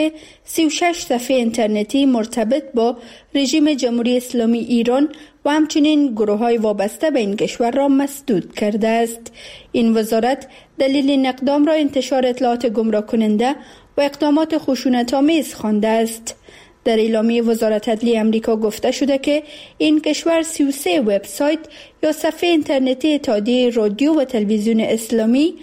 36 صفحه اینترنتی مرتبط با رژیم جمهوری اسلامی ایران و همچنین گروه‌های وابسته به این کشور را مسدود کرده است. این وزارت دلیل این اقدام را انتشار اطلاعات گمراه کننده و اقدامات خشونت‌آمیز خوانده است. در اعلامیه وزارت عدلیه آمریکا گفته شده که این کشور 33 وبسایت یا صفحه اینترنتی اتحادیه رادیو و تلویزیون اسلامی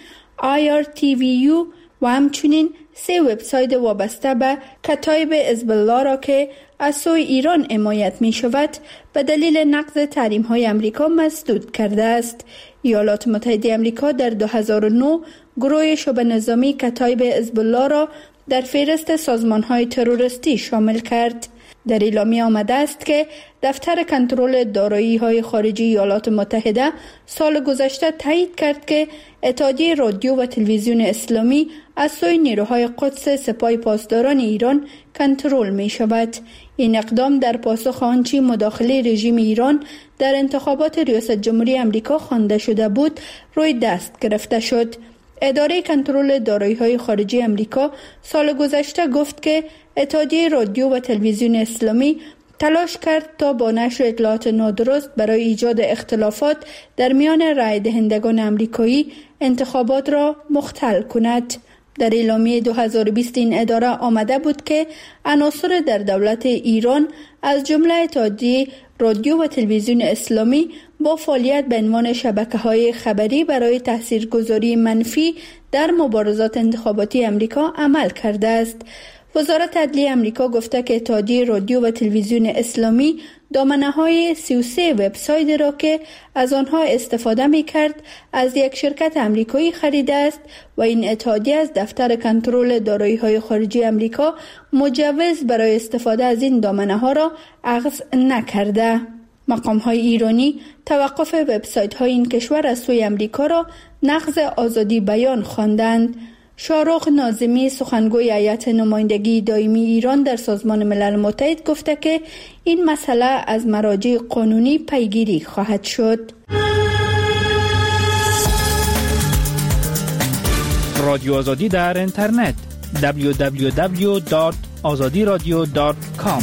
IRTVU و همچنین 3 وبسایت وابسته به کتایب حزب الله را که از سوی ایران حمایت می شود به دلیل نقض تحریم‌های آمریکا مسدود کرده است. ایالات متحده آمریکا در 2009 گروه شبه نظامی کتایب حزب الله را در فهرست سازمان‌های تروریستی شامل کرد. در اعلامیه آمده است که دفتر کنترل دارایی‌های خارجی ایالات متحده سال گذشته تایید کرد که اتحادیه رادیو و تلویزیون اسلامی از سوی نیروهای قدس سپاه پاسداران ایران کنترل می شود. این اقدام در پاسخ آنچه مداخله رژیم ایران در انتخابات ریاست جمهوری آمریکا خوانده شده بود روی دست گرفته شد. اداره کنترل دارایی‌های خارجی آمریکا سال گذشته گفت که اتحادیه رادیو و تلویزیون اسلامی تلاش کرد تا با نشر اطلاعات نادرست برای ایجاد اختلافات در میان رای دهندگان آمریکایی انتخابات را مختل کند. در اعلامیه 2020 این اداره آمده بود که عناصر در دولت ایران از جمله اتحادیه رادیو و تلویزیون اسلامی با فعالیت به عنوان شبکه‌های خبری برای تاثیرگذاری منفی در مبارزات انتخاباتی آمریکا عمل کرده است. وزارت عدلیه آمریکا گفته که اتحادیه رادیو و تلویزیون اسلامی دامنه‌های 33 وبسایت را که از آنها استفاده می‌کرد از یک شرکت آمریکایی خریده است و این اتحادیه از دفتر کنترل دارایی‌های خارجی آمریکا مجوز برای استفاده از این دامنه‌ها را اخذ نکرده. مقام‌های ایرانی توقف وبسایت‌های این کشور از سوی آمریکا را نقض آزادی بیان خواندند. شاهرخ ناظمی سخنگوی هیئت نمایندگی دائمی ایران در سازمان ملل متحد گفته که این مسئله از مراجع قانونی پیگیری خواهد شد. رادیو آزادی در اینترنت www.azadiradio.com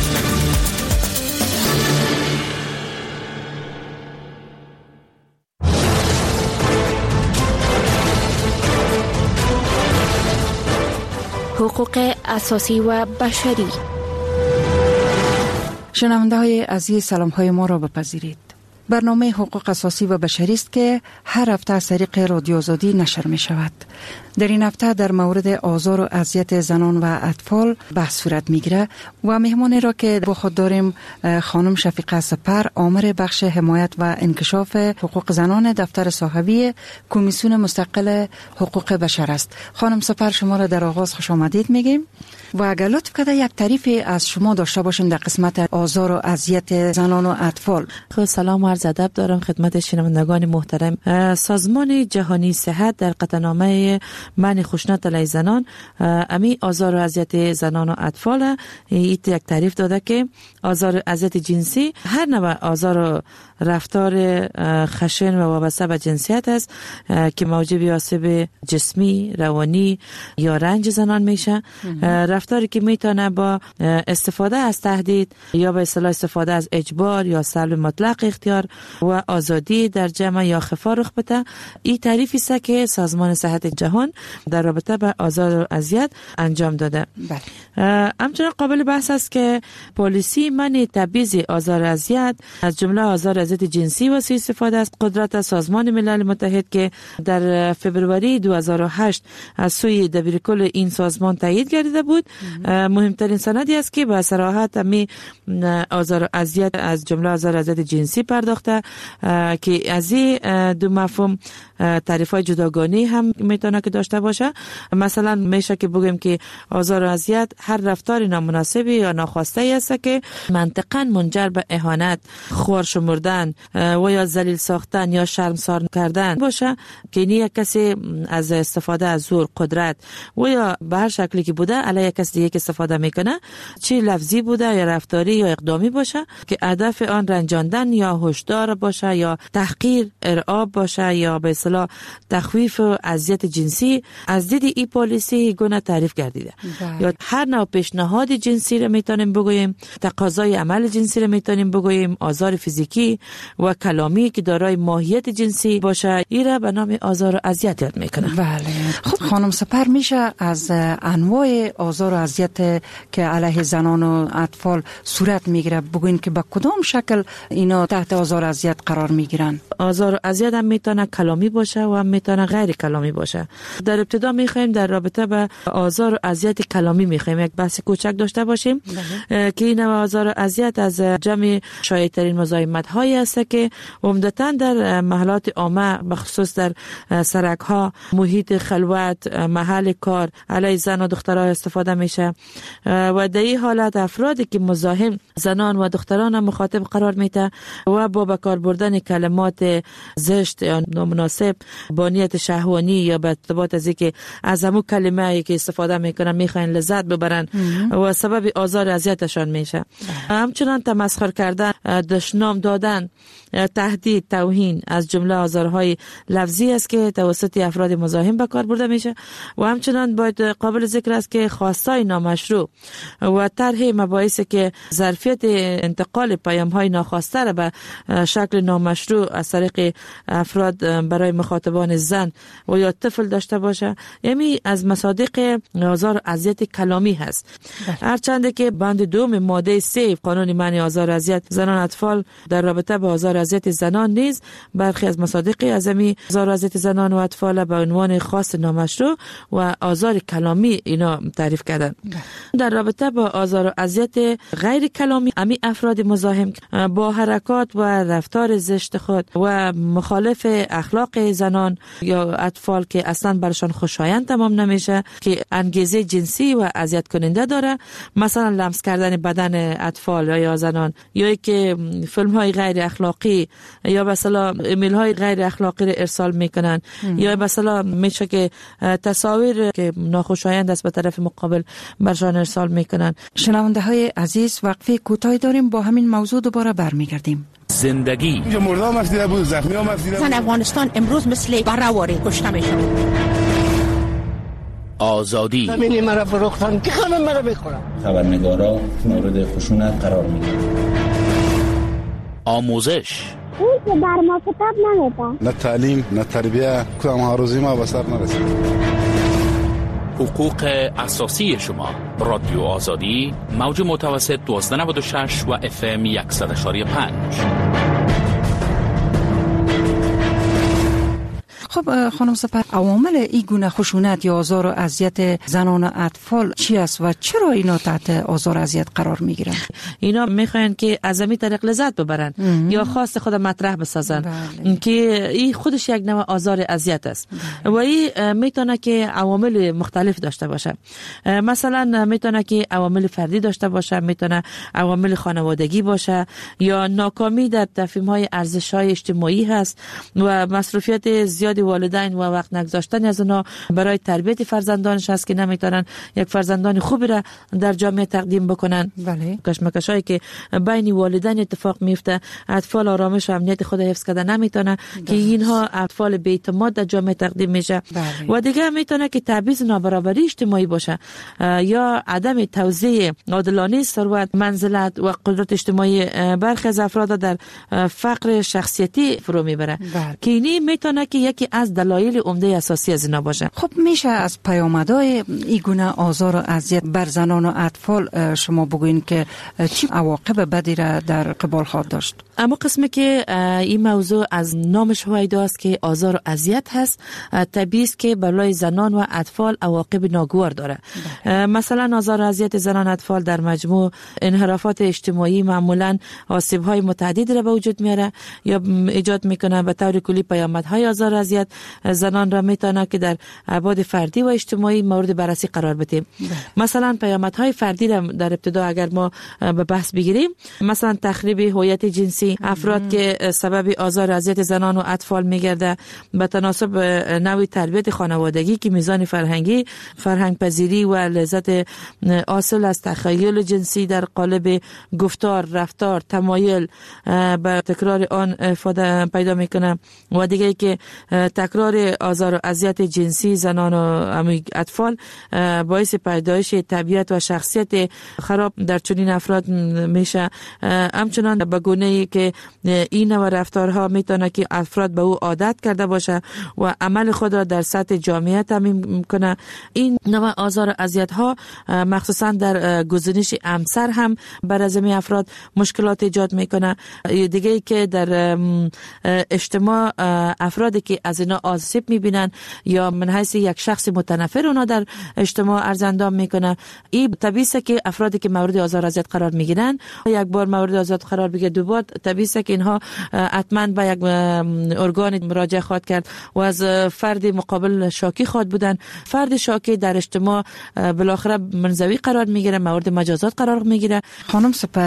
حقوق اساسی و بشری. شنونده های عزیز، سلام های ما را بپذیرید. برنامه حقوق اساسی و بشری است که هر هفته از طریق رادیو آزادی نشر می شود. در این هفته در مورد آزار و اذیت زنان و اطفال بحث صورت می گیره و مهمانی را که با خود داریم خانم شفیقه سپر، آمر بخش حمایت و انکشاف حقوق زنان دفتر صاحبی کمیسیون مستقل حقوق بشر است. خانم سپر، شما را در آغاز خوش آمدید میگیم و اگر لطف کرده یک تعریفی از شما داشته باشیم در قسمت آزار و اذیت زنان و اطفال. خب سلام و عرض ادب دارم خدمت شنوندگان محترم. سازمان جهانی صحت در قطعنامه منع خشونت علیه زنان امی آزار و اذیت زنان و اطفال یک تعریف داده که آزار و اذیت جنسی هر نوع آزار و رفتار خشن و وابسته به جنسیت است که موجب آسیب جسمی، روانی یا رنج زنان میشه. رفتاری که میتونه با استفاده از تهدید یا به اصطلاح استفاده از اجبار یا سلب مطلق اختیار و آزادی در جمع یا خفا رخ بده. این تعریفی است که سازمان صحت جهان در رابطه با آزار و اذیت انجام داده. همچنین قابل بحث است که پالیسی منع تبعیض آزار و اذیت از جمله آزار و اذیت جنسی و سوء استفاده است قدرت سازمان ملل متحد که در فبروری 2008 از سوی دبیرکل این سازمان تایید گردیده بود. مهمترین سندی است که به صراحت می آزار و اذیت از جمله آزار و اذیت جنسی پرداخته که از این دو مفهوم تعریف‌های جداگانه هم میتونه که داشته باشه. مثلا میشه که بگیم که آزار و اذیت هر رفتار نامناسبی یا ناخواسته است که منطقاً منجر به اهانت، خوار شمردن و یا ذلیل ساختن یا شرمسار کردن باشه که این کسی از استفاده از زور، قدرت و یا به هر شکلی که بوده علیه کسی دیگه استفاده میکنه، چه لفظی بوده یا رفتاری یا اقدامی باشه که هدف آن رنجاندن یا هشدار باشه یا تحقیر، ارعاب باشه یا به اصطلاح تخویف و اذیت جنسی، از دید این پالیسی گونه تعریف گردیده. یا هر نوع پیشنهاد جنسی رو میتونیم بگوییم، تقاضای عمل جنسی رو میتونیم بگوییم، آزار فیزیکی و کلامی که دارای ماهیت جنسی باشه، این را به نام آزار و اذیت یاد میکنه. بله. خب خانم سپر، میشه از انواع آزار و اذیت که علیه زنان و اطفال صورت میگیره بگوین که به کدام شکل اینا تحت آزار و اذیت قرار میگیرن؟ آزار و اذیت هم میتونه کلامی باشه و هم میتونه غیر کلامی باشه. در ابتدا میخوایم در رابطه با آزار و اذیت کلامی میخوایم یک بحث کوچک داشته باشیم که این آزار و اذیت از جمع شایع‌ترین مزاحمت هایی است که عمدتاً در محلات عامه، بخصوص در سرک ها، محیط خلوت، محل کار علیه زن و دخترها استفاده میشه و در این حالت افرادی که مزاحم زنان و دختران مخاطب قرار میده و با کار بردن کلمات زشت یا نامناسب با نیت شهوانی یا به ارتباط از اینکه از همون کلمه‌ای که استفاده میکنن میخواین لذت ببرن و سبب آزار اذیتشان میشه. همچنان تمسخر کردن، دشنام دادن، تهدید، توهین از جمله آزارهای لفظی است که توسط افراد مزاحم به کار برده میشه و همچنان باید قابل ذکر است که خواستای نامشروع و طرح مباحثی که ظرفیت انتقال پیام‌های ناخواسته را به شکل نامشروع از طریق افراد برای مخاطبان زن و یا طفل داشته باشه، یعنی از مصادیق آزار و اذیت کلامی هست. هرچند که بند دوم ماده 3 قانون منع آزار و اذیت زنان و اطفال در رابطه با آزار و اذیت زنان نیز برخی از مصادیق اعظمی آزار و اذیت زنان و اطفال به عنوان خاص نامشروع و آزار کلامی اینا تعریف کردن. در رابطه با آزار و اذیت غیر کلامی، امی افراد مزاحم با حرکات و رفتار زشت خود و مخالف اخلاق زنان یا اطفال که اصلا برشان خوشایند تمام نمیشه، که انگیزه جنسی و اذیت کننده داره، مثلا لمس کردن بدن اطفال یا زنان، یا که فیلم های غیر اخلاقی یا مثلا ایمیل های غیر اخلاقی را ارسال میکنن، یا مثلا میشه که تصاویر که ناخوشایند است به طرف مقابل برشان ارسال میکنن. شنونده های عزیز، وقفه کوتاهی داریم، با همین موضوع دوباره برمیگردیم. زندگی مردم افسیده بود، زخمی هم افسیده بود. افغانستان امروز مثل برآوری کشته میشه. آزادی زمینی مرا فروختن که خانم مرا بخورم. خبرنگارا مورد خشونت قرار میگیرن. آموزش اون که در ما کتاب نمیده، نه تعلیم نه تربیه، کدام هاروزی ما به سر نرسید. حقوق اساسی شما. رادیو آزادی، موج متوسط 1296 و FM 100.5. خب خانم سپر، عوامل این گونه خشونت یا آزار و اذیت زنان و اطفال چی است و چرا اینا تحت آزار و اذیت قرار میگیرن؟ اینا میخواین که از همین طریق لذت ببرن یا خواست خود مطرح بسازن. که این خودش یک نوع آزار اذیت است و این میتونه که عوامل مختلف داشته باشه. مثلا میتونه که عوامل فردی داشته باشه، میتونه عوامل خانوادگی باشه، یا ناکامی در تفهیم‌های ارزش‌های اجتماعی هست و مصروفیت زیاد والدین و وقت نگذاشتن از اونا برای تربیت فرزندانش هست که نمیتونن یک فرزندان خوبی را در جامعه تقدیم بکنن. بله. کشمکشایی که بین والدین اتفاق میفته، اطفال آرامش و امنیت خود حفظ کردن نمیتونه، که اینها اطفال بی‌اعتماد در جامعه تقدیم میشه. و دیگه میتونه که تبعیض نابرابری اجتماعی باشه یا عدم توزیع عادلانه ثروت، منزلت و قدرت اجتماعی برخی از افراد در فقر شخصیتی فرو میبره، که اینی میتونه که یکی از دلایل عمده اساسی از اینا باشه. خب میشه از پیامدهای این گونه آزار و اذیت بر زنان و اطفال شما بگوین که چی عواقب بدی را در قبال خواهد داشت؟ اما قسمی که این موضوع از نامش هویداست که آزار و اذیت هست، طبیعی است که برای زنان و اطفال عواقب ناگوار داره. مثلا آزار و اذیت زنان و اطفال در مجموع انحرافات اجتماعی معمولا آسیب‌های متعددی را به وجود میاره یا ایجاد میکنه. به طور کلی پیامدهای آزار و اذیت زنان را میتونه که در ابعاد فردی و اجتماعی مورد بررسی قرار بدیم. مثلا پیامدهای فردی را در ابتدا اگر ما به بحث بگیریم، مثلا تخریب هویت جنسی، افراد که سبب آزار و اذیت زنان و اطفال میگرده به تناسب نوع تربیت خانوادگی که میزان فرهنگی، فرهنگ پذیری و لذت حاصل از تخیل جنسی در قالب گفتار، رفتار، تمایل به تکرار آن افاده پیدا میکنه و دیگه که تکرار آزار و اذیت جنسی زنان و اطفال باعث پیدایش طبیعت و شخصیت خراب در چنین افراد میشه. همچنان به گونه‌ای که این نوع رفتارها میتونه که افراد به او عادت کرده باشه و عمل خود را در سطح جامعه تامین کنه. این نوع آزار و اذیت‌ها مخصوصا در گزینش همسر هم بر از این افراد مشکلات ایجاد میکنه. دیگه که در اجتماع افرادی که از اینا آسیب میبینن یا من حیث یک شخص متنفر اونا در اجتماع ارزندام میکنه. این طبیعی است که افرادی که مورد آزار و اذیت قرار میگیرن، یک بار مورد آزار قرار بگیره، دوبار طبیعی است که اینها حتما به یک ارگان مراجعه خواهد کرد و از فرد مقابل شاکی خواهد بودن. فرد شاکی در اجتماع بالاخره منزوی قرار میگیره، مورد مجازات قرار میگیره. خانم سپر،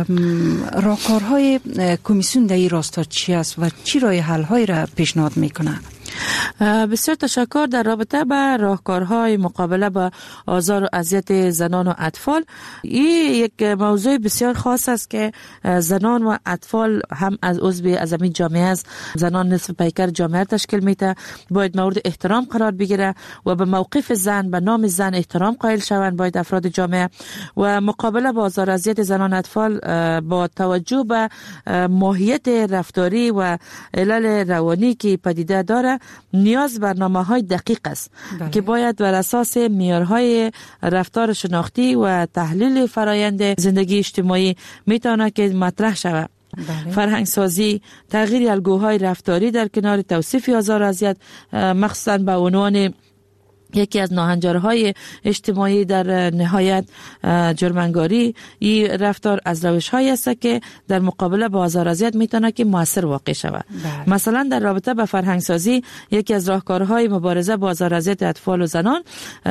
راهکارهای کمیسیون در این راستا چی است و چی راه حل‌هایی را پیشنهاد میکنه؟ بسیار تشکر. در رابطه با راهکارهای مقابله با آزار و اذیت زنان و اطفال، این یک موضوع بسیار خاص است که زنان و اطفال هم از عضو از این جامعه است. زنان نصف پیکر جامعه تشکیل میده، باید مورد احترام قرار بگیره و به موقف زن، به نام زن احترام قائل شوند باید افراد جامعه. و مقابله با آزار و اذیت زنان و اطفال با توجه به ماهیت رفتاری و علل روانی که پدیده داره، نیاز برنامه‌های دقیق است که باید بر اساس معیارهای رفتار شناختی و تحلیل فرایند زندگی اجتماعی میتونه که مطرح شود. فرهنگ سازی، تغییر الگوهای رفتاری در کنار توصیف آزار و اذیت، مخصوصا به عنوان یکی از ناهنجارهای اجتماعی در نهایت جرم‌انگاری، این رفتار از روش‌هایی است که در مقابله با آزار و اذیت میتونه که موثر واقع شود. مثلا در رابطه با فرهنگ سازی، یکی از راهکارهای مبارزه با آزار و اذیت اطفال و زنان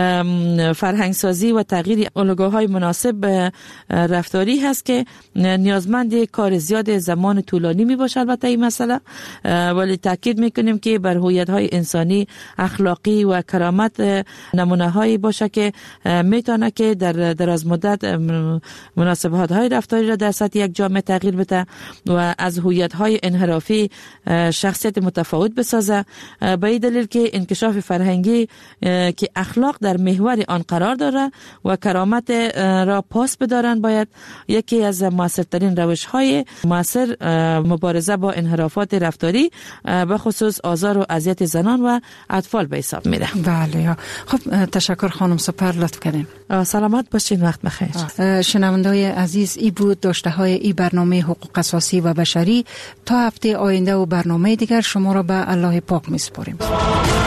فرهنگ سازی و تغییر الگوهای مناسب رفتاری هست که نیازمند کار زیاد زمان طولانی میباشه. البته این مسئله ولی تاکید میکنیم که بر هویت‌های انسانی، اخلاقی و کرامت نمونه هایی باشه که میتونه که در دراز مدت مناسبات های رفتاری را در سطح یک جامعه تغییر بده و از هویت های انحرافی شخصیت متفاوت بسازه. به این دلیل که انکشاف فرهنگی که اخلاق در محور آن قرار داره و کرامت را پاس بدارن باید یکی از موثرترین روش های موثر مبارزه با انحرافات رفتاری به خصوص آزار و اذیت زنان و اطفال به حساب میره. بله. خب تشکر خانم سپر، لطف کردین. سلامت باشین، وقت بخیر. شنونده‌های عزیز، ای بود داشته های ای برنامه حقوق اساسی و بشری. تا هفته آینده و برنامه دیگر شما را به الله پاک میسپاریم.